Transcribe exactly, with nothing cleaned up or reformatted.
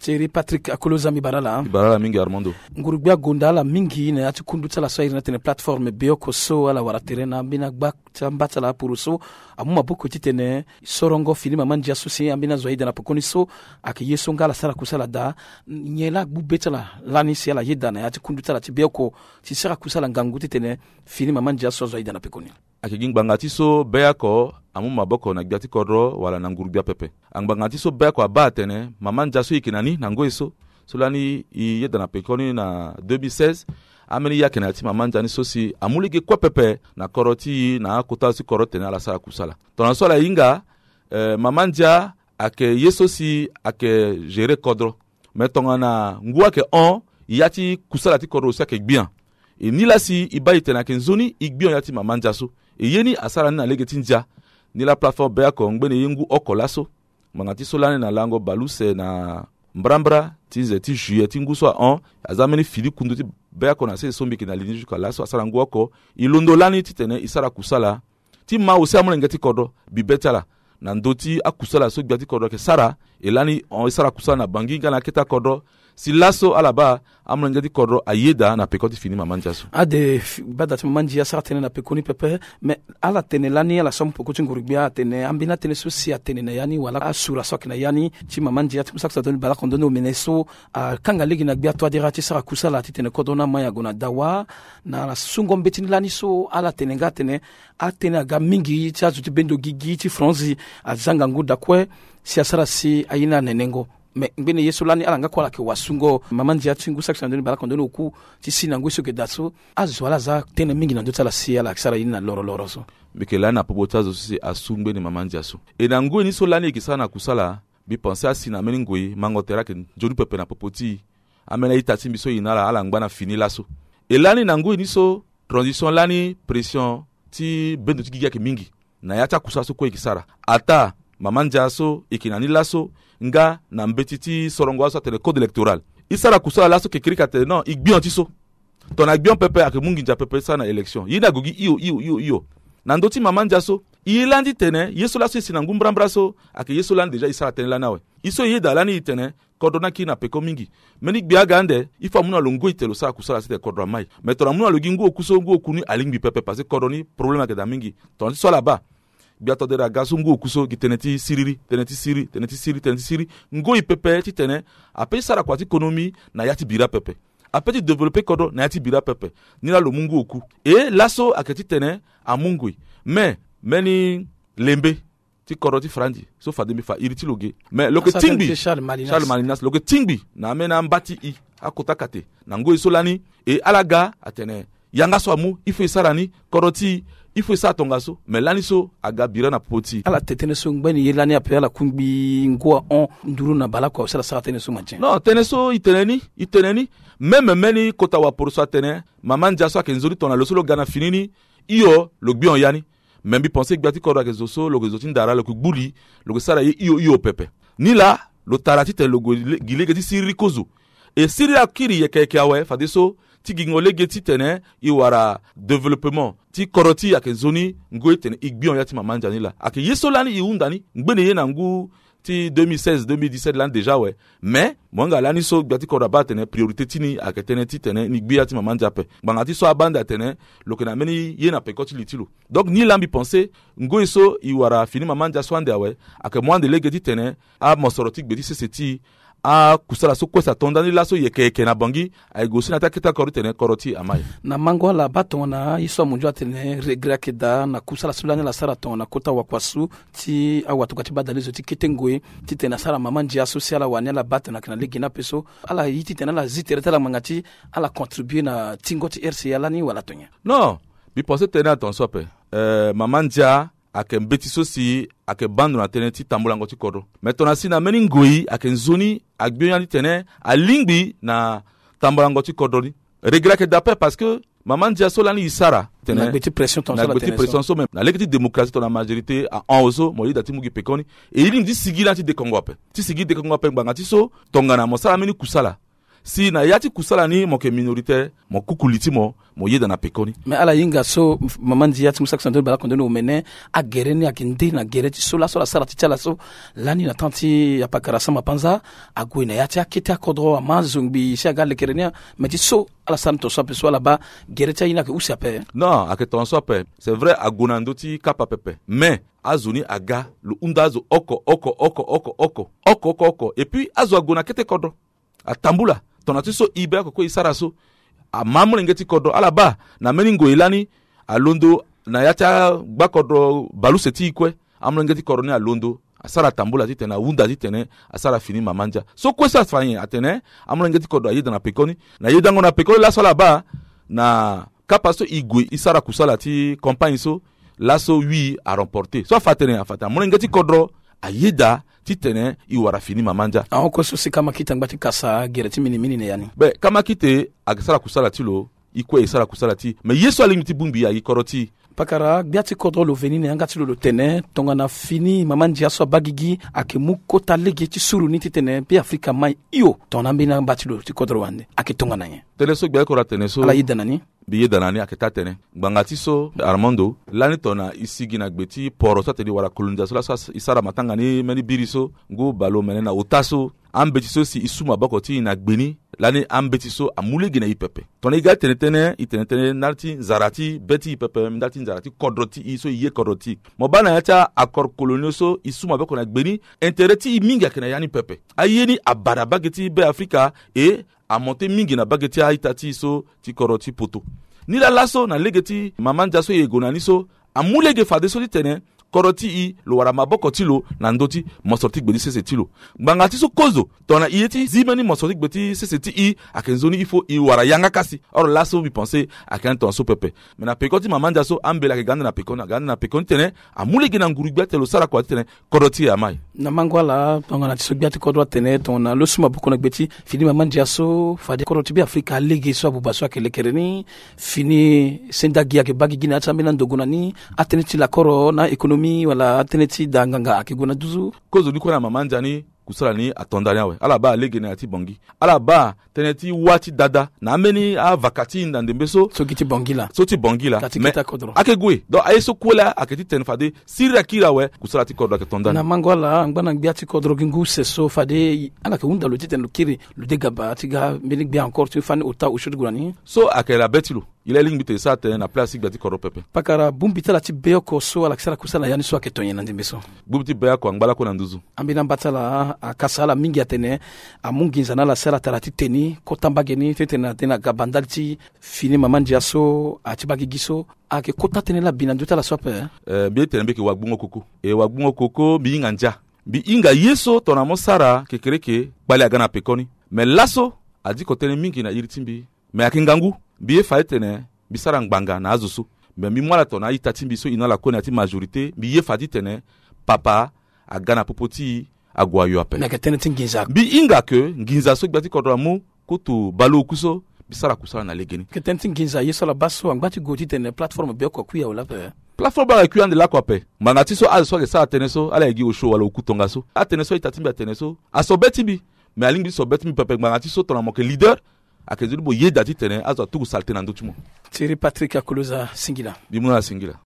Thierry Patrick Akoloza Mibarala. Mibarala mingi Armando. Ngurubia gondala mingi ne ati kunduta la soirée na tene plateforme bioko so ala waraterena bina gbak tambata la puruso amuma boko titene sorongo filima manja susi ambina zoida na pokoni so ake yeso ngala sara kusala da nyela bubetala lani si ala yeda na ati kunduta la tibioko ti sara kusala ngangu titene filima manja so zoida na pokoni ake gingbangati so beako amuma boko na gbiati kodro wala na ngurubia pepe angbangati so beako abatene mamanja so ikinani na ngoiso solani i yeda na pekoni na deux mille seize ameni ya kenati mamanja ni sosi amulike kwa pepe na koroti na kota si korote na la sala kusala tona sola inga eh, mamanja ake yesosi ake gérer kodro metonga na ngua ke on yati kusala ti kodro sia ke bien e ni la si ibaite na kenzoni igbion yati mamanja so e yeni asala na legeti ndia ni la plateforme bea ko ngbene yengu okolaso mangati solane na lango baluse na mbrambra tize ti juillet ti nguso on azameni fili kundu ti bea ko na se sombi ki na lini juka laso asala ngu oko ilondo lani ti tene isara kusala ti ma osi amule ngati kodo bibetala na ndoti akusala so gbati kodo ke sara elani on isara kusala na bangi ngana keta kodo si laso alaba amule ngati kodo ayeda na pekoti fini mamanja so ade bada ti mamanja sara tene na pekoni pepe me ala tene lani ala som pokoti ngurubia tene ambina tene so si atene na yani wala asura so na yani ti mamanja ti musaksa don bala kondono meneso a kanga legi na gbia to adira ti sara kusala ti tene kodo na maya gona dawa na la sungo mbetini lani so ala tene ngatene atene aga mingi ti azuti bendo gigi ti franzi azanga nguda kwe si asara si ayina nenengo me ngene yeso lani ala ngakola ke wasungo mamandi ya tingu section ndoni bala kondono ku ti sina ngweso ke datso azwala za tene mingi na ndota la si ala kisara yina loro loro so bikela na popotazo si asungbe ni mamandi aso e na ngwe ni so lani kisana kusala bi penser asina meni ngwe mangotera ke joni pepe na popoti amena itati biso yinala ala ngba na fini laso e lani na ngwe ni so transition lani pression ti bendo ti giga ke mingi na yata kusaso ko ikisara ata mamandi aso ikinani laso nga na mbetiti sorongo aso tele code électoral isara kusala laso ke kirika te non igbion ti so ton agbion pepe ak mungi ja pepe sa na election yina gogi iyo iyo iyo iyo na ndoti mamanja so yilandi tene yeso laso sina ngumbrambra so ak yeso land deja isara tene la nawe iso yeda lani tene kodona ki na peko mingi meni gbia gande ifo muna longo itelo sa kusala sete kodra mai metona muna logi ngo kuso ngo kunu alingbi pepe parce que kodoni problème ke da mingi ton so là-bas biato de la gaso ngo kuso ki teneti siriri teneti siri teneti siri teneti siri ngo ipepe ti tene ape sara kwati ekonomi na yati bira pepe ape ti développer kodo na yati bira pepe ni la lo mungu oku e laso aketi tene amungui mais meni lembe ti kodo ti frandi so fa demi fa iriti loge mais lo ke tingbi Charles Malinas lo ke tingbi na mena mbati i akota kate na ngo isolani e alaga atene yanga so amu ifo isarani kodo ti il faut ça tongaso mais laniso aga bira na poti ala tetene so ngbani yelani ape ala kumbi ngwa on nduru na bala ko sala sala tene so manche non tene so iteneni iteneni même meni kota wa pour so tene mamanja so kenzori tona lo solo gana finini iyo lo gbion yani même bi penser gbati ko ke zoso lo gezoti ndara lo kubuli lo sala iyo iyo pepe ni la lo tarati te lo gile geti siri kozo e siri akiri yeke awe fadeso ti gingole geti tene iwara développement ti koroti ake zoni ngoy tene igbion yati mamanja ni la ake yesolani iundani ngbene ye na ngu ti deux mille seize deux mille dix-sept lan déjà ouais mais monga lani so gbati koraba tene priorité tini ake tene ti tene ni gbi yati mamanja pe bangati so abanda tene lokena meni ye na pekoti litilo donc ni lambi penser ngoy so iwara fini mamanja so ande ouais ake mwande legeti tene a mosoroti gbeti seseti a kusala so kwesa tondani laso yeke yeke na bangi ay gosi na taketa korite ne koroti amai na mango la batona iso munjo atene regret keda na kusala sulane la sara tona kota wakwasu ti awatu katiba dalizo ti ketengwe ti tena sara mamandi associé la wane la batona kana legina peso ala yiti tena la zitereta la mangati ala contribuer na tingoti R C ala ni wala tonya non bi penser tena attention pe euh mamandia ake mbeti sosi ake bandu na tene ti tambola ngoti kodo metona sina meni ngoi ake nzoni agbion ni tene alingbi na tambola ngoti kodo ni regret que d'après parce que maman dia solani isara tene na petit pression ton na petit pression so même na lekiti démocratie ton la majorité a en oso mo yida ti mugi pekoni e ili ndi sigila ti de Congo pe ti sigila de Congo pe nganga ti so tongana mo sala meni kusala si na yati kusala ni mo ke minoritaire mo kukuliti mo mo yeda na pekoni mais ala yinga so maman dia ti musak santo bala kondo no mene a gereni akinde na gereti so la so la sala ti chala so lani na tanti ya pakara sama panza agwina yati akete akodro amazungbi si aga le kerenia mais ti so ala santo so pe so la ba gereti ina ke usi ape non aketon so pe c'est vrai agonando ti kapa pepe mais azuni aga lu undazo oko oko oko oko oko oko oko oko et puis azo agona kete kodro atambula tonati so ibe ko isara so a mamule ngeti kodro ala ba na meningo ilani alondo na yata gbakodro balu seti ikwe amule ngeti kodro ni alondo asara tambula titena unda titene asara fini mamanja so kwesa fanye atene amule ngeti kodro ayeda na pekoni na yeda ngona pekoni la so la ba na kapaso igwe isara kusala ti campagne so laso wi a remporté so fatene afata amule ngeti kodro ayeda titene iwara fini mamanja a ko so sikama kitangba ti kasa gereti mini mini ne yani be kama kite agasara kusala tilo ikwe isara kusala ti mais yeso alimiti bumbi ya ikoroti pakara biati kodro lo venine angati lo tene tonga na fini mamanja so bagigi ake mukota lege ti suru ni titene pe afrika mai iyo tona mbina bati lo ti kodro wande ake tonga na ye tele so gbe ko ratene so ala yidana ni biye danani aketa tene gbangati so Armando lani tona isigi na gbeti poro so tedi wara colonization la so isara matanga ni meni biriso go balo menena otaso ambeti so si isuma bakoti na gbeni lani ambeti so amule gina ipepe tona iga tene tene itene tene narti zarati beti ipepe ndati zarati kodroti iso iye kodroti mo bana yata accord colonial so isuma bako na gbeni intereti minga kena yani pepe ayeni abada bageti be Afrika e a monté mingi na bageti a itati so ti koroti poto ni la laso na legeti mamanja so ye gonani so amulege fade so ti tene koroti i lo wara maboko tilo na ndoti mosorti gbedi sese tilo bangati so kozo tona ieti zimeni mosorti gbedi sese ti i akenzoni ifo i wara yanga kasi or laso mi penser akan ton so pepe mais na pekoti mamanja so ambela ke ganda na pekona ganda na pekoni tene amulege na nguru gbete lo sara kwa tene koroti ya mai na mangwala tonga na tiso gbati kodro tene tona lo suma boko na gbeti fini mamanja so fade koroti bi afrika lege so abuba so akele kereni fini sendagi ke bagi gina atambina ndogona ni atene ti la koro na economy wala ateneti danganga akiguna duzu kozo ni kona mamanja ni kusala ni atondani awe ala ba lege na ati bongi ala ba teneti wati dada na ameni a vakati ndande mbeso so kiti bongila so ti bongila me akegwe do ayeso kwela aketi tenfade sira kira we kusala ti kodro aketondani na mangwala ngana gbiati kodro gingu seso fade ala ke unda lo titen lo kiri lo degaba tiga meni gbi encore tu fane ota ushud gurani so akela betilo il est ligne bité ça na place gbati kodro pepe pakara bumbita la ti beyoko so ala ksala kusala yani so aketonye na ndimbeso bumbiti beyako ngala ko na nduzu ambina batala akasala mingi atene amunginza na la sala tarati teni kotambageni tetena tena gabandalti fini mamanja so atibagi giso ake kota tene la binanduta la sope eh bi tene be ke wagbungo koko e wagbungo koko bi nganja bi inga yeso tona mosara kekereke bali agana pekoni mais laso adi ko tene mingi na iritimbi mais akingangu bi e faitene bisara ngbanga na azusu mais mi mwala tona itatimbi so ina la kona ti majorité bi e fadi tene papa agana popoti agwayo ape na ketene tinginza bi inga ke nginza so gbati kodro mu kutu balo kuso bisara kusala na legeni ketene tinginza yeso la baso angbati goti tene plateforme be ko kuya wala pe plateforme ba kuya de la ko ape manati so azo ke sa tene so ala egi o show wala okutonga so atene so itatimbi atene so asobeti bi mais alingi sobeti mi pepe manati so tona mo ke leader akezuli bo yeda ti tene azo tuku salte na ndotumo Thierry Patrick Akoloza Singila bimuna Singila